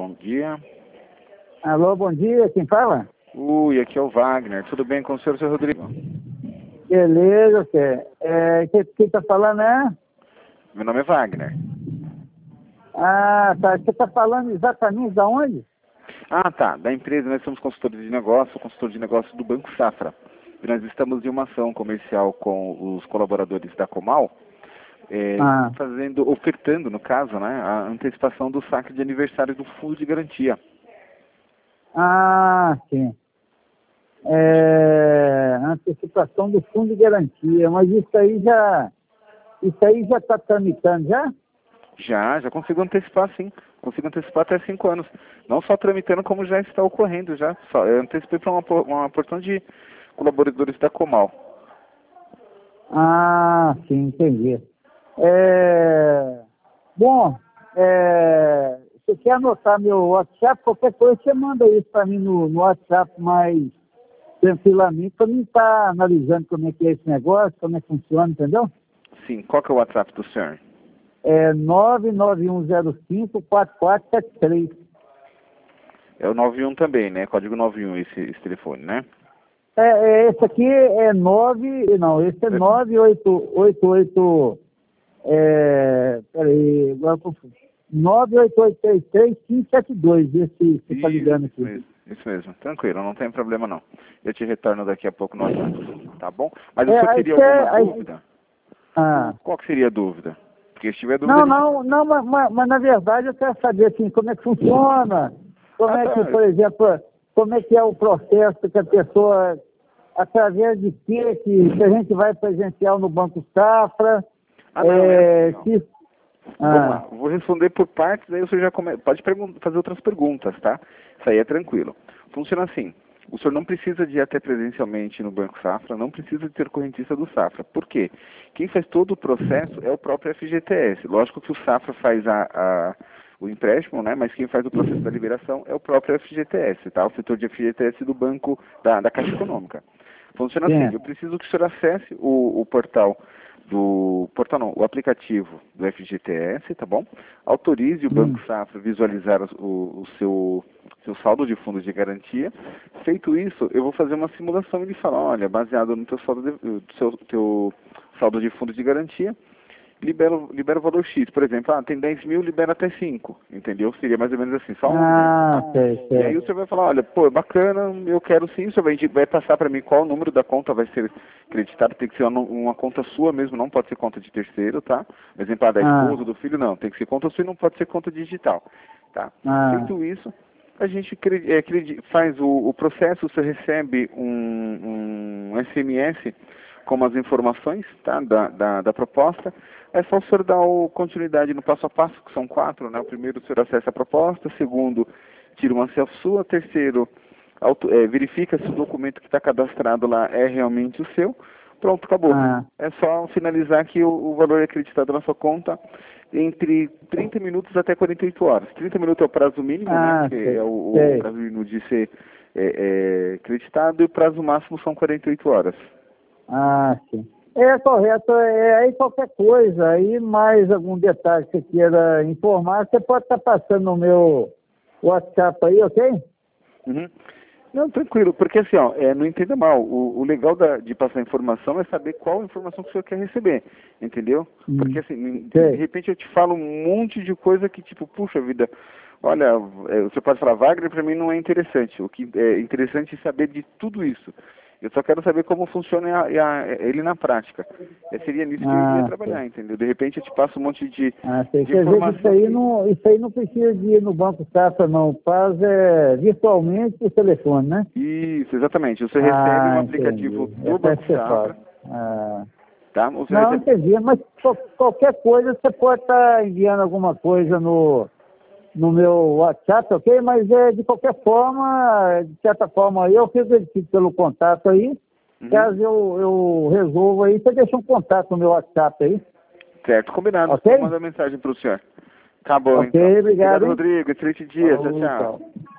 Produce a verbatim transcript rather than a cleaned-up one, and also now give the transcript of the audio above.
bom dia. Alô, bom dia, quem fala? Ui, aqui é o Wagner. Tudo bem com o senhor, seu Rodrigo? Beleza, Zé. É, quem, quem tá falando é? Meu nome é Wagner. Ah, tá. Você tá falando exatamente de onde? Ah, tá. Da empresa, nós somos consultores de negócio, consultor de negócio do Banco Safra. E nós estamos em uma ação comercial com os colaboradores da Comal, é, Ah, fazendo, ofertando, no caso, né, a antecipação do saque de aniversário do fundo de garantia. ah sim. É, antecipação do fundo de garantia, mas isso aí já, isso aí já está tramitando já? Já, já consigo antecipar, sim. Consigo antecipar até cinco anos. Não só tramitando, como já está ocorrendo já. Só, eu antecipei para uma, por- uma porção de colaboradores da Comal. Ah, sim, entendi. É, bom, é, você quer anotar meu WhatsApp? Qualquer coisa você manda isso para mim no, no WhatsApp mais tranquilamente, para mim estar analisando como é que é esse negócio, como é que funciona, entendeu? Sim, qual que é o WhatsApp do senhor? É nove nove um zero cinco quatro quatro sete três. É o nove um também, né? Código nove um esse, esse telefone, né? É, é, esse aqui é nove, não, esse é nove oito oito oito, é, peraí, agora eu confundo. nove oito oito três três cinco sete dois, esse que você está ligando Isso aqui. mesmo, isso mesmo. Tranquilo, não tem problema não. Eu te retorno daqui a pouco no WhatsApp, tá bom? Mas o É, senhor aí teria você, alguma aí, dúvida? ah, Qual que seria a dúvida? Porque se tiver dúvida, não, a gente... não, não, mas, mas, mas, na verdade eu quero saber assim, como é que funciona, como Ah, é que, tá. por exemplo, como é que é o processo que a pessoa, através de que, que se a gente vai presencial no Banco Safra, Ah, não, é é, assim, ó. se, Vamos ah, lá, vou responder por partes, aí o senhor já come... pode pergun- fazer outras perguntas, tá? Isso aí é tranquilo. Funciona assim, o senhor não precisa de ir até presencialmente no Banco Safra, não precisa de ter correntista do Safra. Por quê? Quem faz todo o processo é o próprio F G T S. Lógico que o Safra faz a, a- o empréstimo, né? Mas quem faz o processo da liberação é o próprio F G T S, tá? O setor de F G T S do banco, da, da Caixa Econômica. Funciona assim, sim, eu preciso que o senhor acesse o, o portal do portal não, o aplicativo do F G T S, tá bom? Autorize o Banco hum, Safra a visualizar o, o seu, seu saldo de fundo de garantia. Feito isso, eu vou fazer uma simulação e ele fala, olha, baseado no teu saldo de, do seu, teu saldo de fundo de garantia, libera, o- libera o valor X. Por exemplo, ah, tem dez mil, libera até cinco, entendeu? Seria mais ou menos assim, só um exemplo. ah, sei, E aí sei, o senhor vai falar, olha, pô, é bacana, eu quero sim, o senhor vai, vai passar para mim qual o número da conta vai ser creditado, tem que ser uma, uma conta sua mesmo, não pode ser conta de terceiro, tá? Por exemplo, ah, da ah, esposa, do filho, não, tem que ser conta sua e não pode ser conta digital, tá? ah, Feito isso, a gente cre- é, credi- faz o, o processo, você recebe um, um S M S com as informações, tá, da, da, da proposta. É só o senhor dar o, continuidade no passo a passo, que são quatro, né? O primeiro, o senhor acessa a proposta. Segundo, tira uma selfie sua. Terceiro, auto, é, verifica se o documento que está cadastrado lá é realmente o seu. Pronto, acabou. ah, É só finalizar que o, o valor é acreditado na sua conta entre trinta minutos até quarenta e oito horas. trinta minutos é o prazo mínimo, né? ah, Que é sei, o, o sei. prazo mínimo de ser é, é, acreditado, e o prazo máximo são quarenta e oito horas. Ah, sim. É correto, é aí qualquer coisa, aí mais algum detalhe que você queira informar, você pode estar passando no meu WhatsApp aí, ok? Uhum. Não, tranquilo, porque assim, ó, é, não entenda mal, o, o legal da- de passar informação é saber qual informação que o senhor quer receber, entendeu? Porque Hum, assim, de, de sei. repente eu te falo um monte de coisa que tipo, puxa vida, olha, é, você pode falar, Wagner para mim não é interessante, o que é interessante é saber de tudo isso. Eu só quero saber como funciona a- a- ele na prática. É, seria nisso que eu iria Ah, sei. trabalhar, entendeu? De repente eu te passo um monte de, Ah, sei. de Quer dizer que isso informação aí que... não, isso aí não precisa de ir no Banco Safra, não. Faz é, virtualmente por telefone, né? Isso, exatamente. Você recebe um Ah, aplicativo entendi. do Essa é Banco que você faz. Safra, Ah. tá? Você Não, recebe... entendi, mas qual- qualquer coisa você pode estar enviando alguma coisa no, no meu WhatsApp, ok? Mas é, de qualquer forma, de certa forma, aí eu fiz verifico pelo contato aí. Uhum. Caso eu, eu resolva aí, você deixa um contato no meu WhatsApp aí, Certo, combinado. ok? Vou mandar mensagem para o senhor. Tá bom, então. Ok, obrigado, Obrigado, hein? Rodrigo. Excelente dia. Tchau, Falou, tchau. tchau.